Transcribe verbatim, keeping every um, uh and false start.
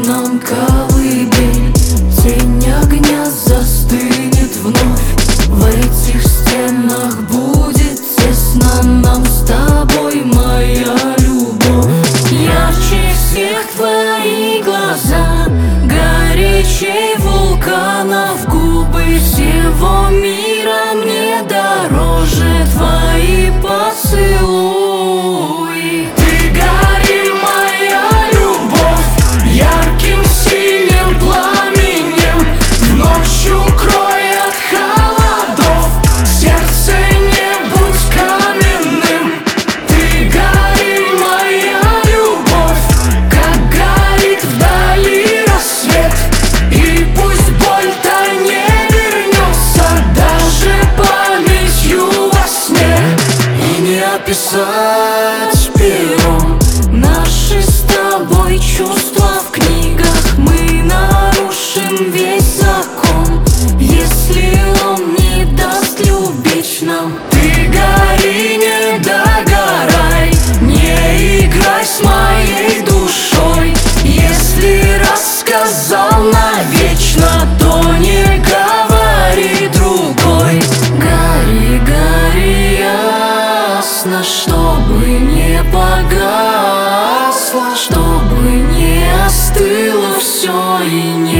нам колыбель. Тень огня застынет вновь. В этих стенах будет тесно нам с тобой, моя любовь. Ярче всех твои глаза, горячей вулканов губы. Всего мира мне дороже твои поцелуи. Ты гори, моя любовь, ярким синим пламенем. В ночь укрой от холодов, сердце не будь каменным. Ты гори, моя любовь, как горит вдали рассвет. И пусть боль-то не вернется даже памятью во сне. И не описать пером наши с тобой чувства в книгах. Мы нарушим весь закон, если он не даст любить нам. Ты гори, не догорай, не играй с моей душой. Если рассказал навечно, то не говори другой. Гори, гори ясно, чтобы не погасло, чтобы не остыло все и не